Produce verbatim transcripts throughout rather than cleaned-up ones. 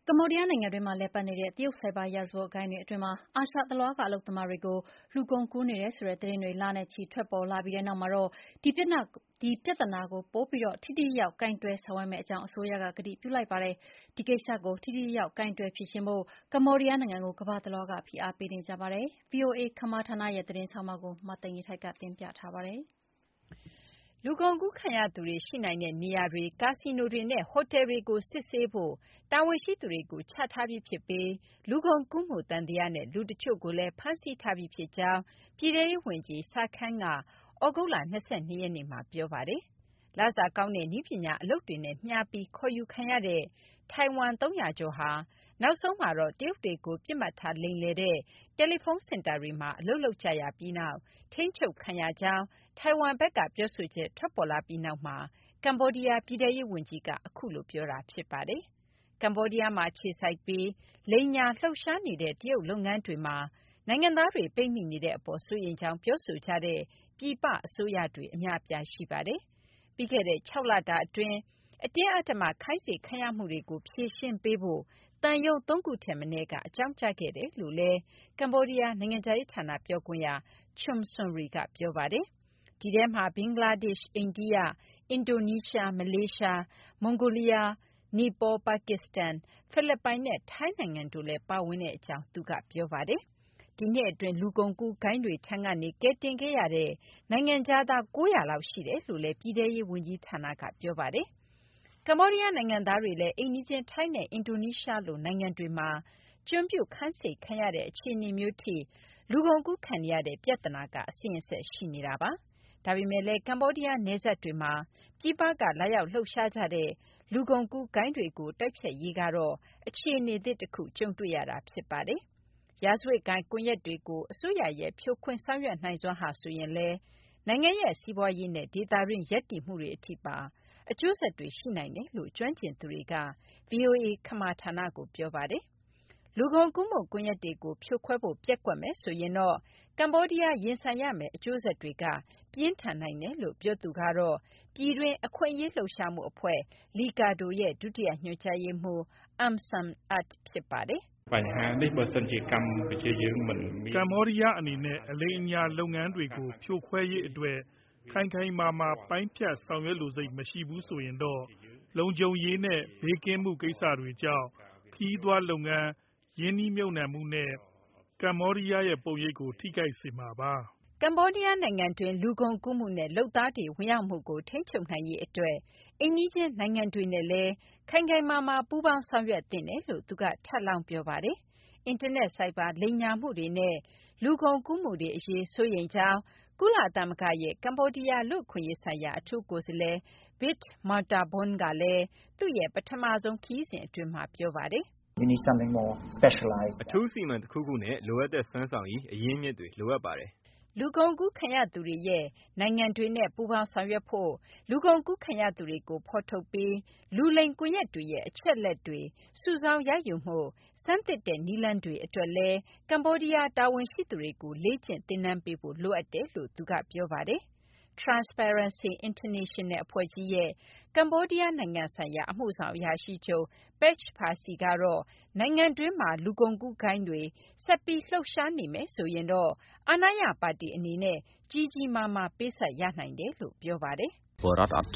ကမ္ဘောဒီးယားနိုင်ငံတွင်းမှာလည်ပတ်နေတဲ့တရုတ်ဆိုက်ဘာရာဇဝတ်ဂိုဏ်းတွေအတွင်းမှာအာရှတလွှားကအလုပ်သမားတွေကိုလူကုန်ကူးနေတယ်ဆိုတဲ့သတင်းတွေလနဲ့ချီထွက်ပေါ်လာပြီးတဲ့နောက်မှာတော့ဒီပြဿနာဒီပြဿနာကိုပိုပြီးထိထိရောက်ရောက်ကိုင်တွယ်ဆောင်ရွက်မယ့်အကြောင်းအစိုးရကကတိပြုလိုက်ပါတယ်။ဒီကိစ္စကိုထိထိရောက်ရောက်ကိုင်တွယ်ဖြေရှင်းဖို့ကမ္ဘောဒီးယားနိုင်ငံကိုကမ္ဘာတလွှားကဖိအားပေးနေကြပါတယ်။ ဗွီအိုအေခမာဌာနရဲ့သတင်းဆောင်းပါးကိုမသိင်္ဂီထိုက်ကတင်ပြထားပါတယ်။လူကုန်ကူးခံရသူတွေရှိနိုင်တဲ့နေရာတွေ၊ကာစီနိုတွေနဲ့ဟိုတယ်တွေကိုစစ်ဆေးဖို့တာဝန်ရှိသူတွေကိုချထားပြီးဖြစ်ပြီးလူကုန်ကူးမှုသံသယနဲ့လူတချို့ကိုလည်းဖမ်းဆီးထားပြီးဖြစ်ကြောင်းပြည်ထဲရေးဝန်ကြီး Sa Kham ကသြဂုတ်လ၂၂ရက်နေ့မှာပြောပါတယ်။လစာကောင်းတဲ့နည်းပညာအလုပ်တွေနဲ့မျှပြီးခေါ်ယူခံရတဲ့ထိုင်ဝမ်သုံးရာကျော်ဟာနောက်ဆုံးမှာတော့တရုတ်တွေကိုပစ်မှတ်ထားလိမ်လည်တဲ့တယ်လီဖုန်းစင်တာတွေမှာအလုပ်လုပ်ကြရပြီးနောက်ထိန်းချုပ်ခံရကြောင်းထိုင်ဝမ်ဘက်ကပြောဆိုချက်ထွက်ပေါ်လာပြီးနောက်မှာကမ္ဘောဒီးယားပြည်ထဲရေးဝန်ကြီးကအခုလိုပြောတာဖြစ်ပါတယ်။ကမ္ဘောဒီးယားမှာအခြေစိုက်ပြီးလိမ်ညာလှုပ်ရှားနေတဲ့တရုတ်လုပ်ငန်းတွေမှာနိုင်ငံသားတွေပိတ်မိနေတဲ့အပေါ်စိုးရိမ်ကြောင်းပြောဆိုကြတဲ့ပြည်ပအစိုးရတွေအများအပြားရှိပါတယ်။ပြီးခဲ့တဲ့၆လတာအတွင်းအတင်းအဓမ္မခိုင်းစေခံရမှုတွေကိုဖြေရှင်းပေးဖို့သံရုံးသုံးခုထက်မနည်းကအကြောင်းကြားခဲ့တယ်လို့လည်းကမ္ဘောဒီးယားနိုင်ငံခြားရေးဌာနပြောခွင့်ရ Chum Sounry ကပြောပါတယ်။ဒီထဲမှာဘင်္ဂလားဒေ့ရှ်၊အိန္ဒိယ၊အင်ဒိုနီးရှား၊မလေးရှား၊မွန်ဂိုလီးယား၊နီပေါ၊ပါကစ္စတန်၊ဖိလစ်ပိုင်နဲ့ထိုင်းနိုင်ငံတို့လည်းပါဝင်ကြောင်းသူကပြောပါတယ်။ဒီနှစ်အတွင်းလူကုန်ကူးဂိုဏ်းတွေထံကနေကယ်တင်ခဲ့ရတဲ့နိုင်ငံခြားသား၉၀၀လောက်ရှိတယ်လို့လည်းပြည်ထဲရေးဝန်ကြီးဌာနကပြောပါတယ်။ကမ္ဘောဒီးယားနိုင်ငံသားတွေလည်းအိမ်နီးချင်းထိုင်းနဲ့အင်ဒိုနီးရှားလိုနိုင်ငံတွေမှာကျွန်ပြုခိုင်းစေခံရတဲ့အခြေအနေမျိုးထိလူကုန်ကူးခံနေရတဲ့ပြဿနာကအစဉ်အဆက်ရှိနေတာပါ။ဒါပေမယ့်လည်းကမ္ဘောဒီးယားနယ်စပ်တွေမှာပြည်ပကလာရောက်လှုပ်ရှားကြတဲ့လူကုန်ကူးဂိုဏ်းတွေကိုတိုက်ဖျက်ရေးကတော့အခြေအနေသစ်တခုကြုံတွေ့ရတာဖြစ်ပါတယ်။ရာဇဝတ်ဂိုဏ်းကွန်ရက်တွေကိုအစိုးရရဲ့ဖြိုခွင်းဆောင်ရွက်နိုင်စွမ်းဟာဆိုရင်လည်းနိုင်ငံရဲ့စီးပွားရေးနဲ့ဒေသတွင်းရပ်တည်မှုတွေအထိပါအကျိုးဆက်တွေရှိနိုင်တယ်လို့ကျွမ်းကျင်သူတွေကဗွီအိုအေခမာဌာနကိုပြောပါတယ်။လူကုန်ကူးမှုကွန်ရက်တွေကိုဖြိုခွဲဖို့ပျက်ကွက်မယ်ဆိုရင်တော့ကမ္ဘောဒီးယားရင်ဆိုင်ရမယ့်အကျိုးဆက်တွေကပြင်းထန်နိုင်တယ်လို့ပြောသူကတော့ပြည်တွင်းအခွင့်အရေးလှုပ်ရှားမှုအဖွဲ့ Liga do ရဲ့ဒုတိယညွှန်ကြားရေးမှူး Um Sam Art ဖြစ်ပါတယ်။ "បញ្ហានេះបើសិនជាកម្ពុជាយើងមិនមានកမ္ဘောဒီးယားအနေနဲ့အလိမ်အညာလုပ်ငန်းတွေကိုဖြိုခွဲရေးအတွက်ခိုင်ခိုင်မာမာပိုင်းဖြတ်ဆောင်ရွက်လိုစိတ်မရှိဘူးဆိုရင်တော့လုံခြုံရေးနဲ့ဘေးကင်းမှုကိစ္စတွေကြောင့်ခရီးသွားလုပ်ငန်း၊ရင်းနှီးမြှုပ်နှံမှုနဲ့ကမ္ဘောဒီးယားရဲ့ပုံရိပ်ကိုထိခိုက်စေမှာပါ။ " ကမ္ဘောဒီးယားနိုင်ငံတွင်းလူကုန်ကူးမှုနဲ့လုပ်သားတွေဝင်ရောက်မှုကိုထိန်းချုပ်နိုင်ရေးအတွက်အိမ်နီးချင်းနိုင်ငံတွေနဲ့လည်းခိုင်ခိုင်မာမာပူးပေါင်းဆောင်ရွက်သင့်တယ်လို့သူကထပ်လောင်းပြောပါတယ်။အင်တာနက်ဆိုက်ဘာလိမ်ညာမှုတွေနဲ့လူကုန်ကူးမှုတွေအရေးစိုးရိမ်ကြောင်းကုလသမဂ္ဂရဲ့ကမ္ဘောဒီးယားလူ့အခွင့်အရေးဆိုင်ရာအထူးကိုယ်စားလှယ် Bit Mattabong ကလည်းသူ့ရဲ့ပထမဆုံးခရီးစဉ်အတွင်းမှာပြောပါတယ်။ "အထူးအစီအမံတခုခုနဲ့လိုအပ်တဲ့စွမ်းဆောင်ရည်အရင်းအမြစ်တွေလိုအပ်ပါတယ်။ " လူကုန်ကူးခံရသူတွေရဲ့နိုင်ငံတွေနဲ့ပူးပေါင်းဆောင်ရွက်ဖို့၊လူကုန်ကူးခံရသူတွေကိုဖော်ထုတ်ပြီးလူလိမ်ကွန်ရက်တွေရဲ့အချက်အလက်တွေစုဆောင်းရယူမှုဆန်းသစ်တဲ့နည်းလမ်းတွေအတွက်လည်းကမ္ဘောဒီးယားတာဝန်ရှိသူတွေကိုလေ့ကျင့်သင်တန်းပေးဖို့လိုအပ်တယ်လို့သူကပြောပါတယ်။ Transparency International အဖွဲ့ကြီးရဲ့ကမ္ဘောဒီးယားနိုင်ငံဆိုင်ရာအမှုဆောင်အရာရှိချုပ် Pech Persi ကတော့နိုင်ငံတွင်းမှာလူကုန်ကူးဂိုဏ်းတွေဆက်ပြီးလှုပ်ရှားနေမယ်ဆိုရင်တော့အာဏာရပါတီအနေနဲ့ကြီးကြီးမားမားပေးဆပ်ရနိုင်တယ်လို့ပြောပါတယ်။ "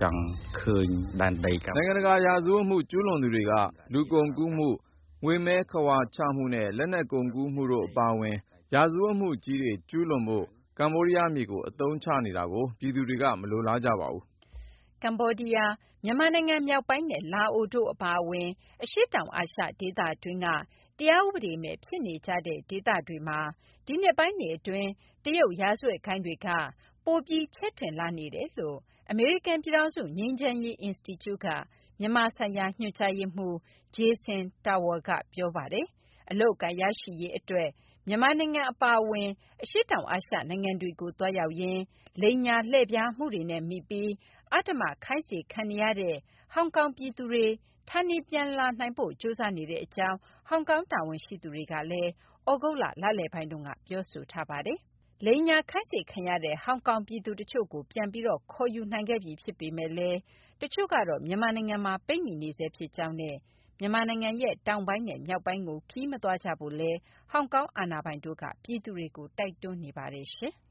နိုင်ငံတကာရာဇဝတ်မှုကျူးလွန်သူတွေကလူကုန်ကူးမှု၊ငွေမဲခဝါချမှုနဲ့လက်နက်ကုန်ကူးမှုတို့အပါအဝင်ရာဇဝတ်မှုကြီးတွေကျူးလွန်ဖို့ကမ္ဘောဒီးယားမြေကိုအသုံးချနေတာကိုပြည်သူတွေကမလိုလားကြပါဘူး။ " ကမ္ဘောဒီးယား၊မြန်မာနိုင်ငံမြောက်ပိုင်းနဲ့လာအိုတို့အပါအဝင်အရှေ့တောင်အာရှဒေသတွင်းကတရားဥပဒေမဲ့ဖြစ်နေကြတဲ့ဒေသတွေမှာဒီနှစ်ပိုင်းတွေအတွင်းတရုတ်ရာဇဝတ်ဂိုဏ်းတွေကပိုပြီးချဲ့ထွင်လာနေတယ်လို့အမေရိကန်ပြည်ထောင်စုငြိမ်းချမ်းရေးအင်စတီကျုကမြန်မာဆိုင်ရာညွှန်ကြားရေးမှူး Jason Tower ကပြောပါတယ်။အလုပ်အကိုင်ရရှိရေးအတွက်မြန်မာနိုင်ငံအပါအဝင်အရှေ့တောင်အာရှနိုင်ငံတွေကိုသွားရောက်ရင်းလိမ်ညာလှည့်ဖျားမှုတွေနဲ့မိပြီးအဓမ္မခိုင်းစေခံနေရတဲ့ဟောင်ကောင်ပြည်သူတွေဌာနေပြန်လာနိုင်ဖို့ကြိုးစားနေတဲ့အကြောင်းဟောင်ကောင်တာဝန်ရှိသူတွေကလည်းသြဂုတ်လလလယ်ပိုင်းတုန်းကပြောဆိုထားပါတယ်။လိမ်ညာခိုင်းစေခံရတဲ့ဟောင်ကောင်ပြည်သူတချို့ကိုပြန်ပြီးခေါ်ယူနိုင်ခဲ့ပြီဖြစ်ပေမယ့်လည်းတချို့ကတော့မြန်မာနိုင်ငံမှာပိတ်မိနေဆဲဖြစ်ကြောင်းနဲ့မြန်မာနိုင်ငံရဲ့တောင်ပိုင်းနဲ့မြောက်ပိုင်းကိုခရီးမသွားကြဖို့လည်းဟောင်ကောင်အာဏာပိုင်တို့ကပြည်သူတွေကိုတိုက်တွန်းနေပါတယ်ရှင်။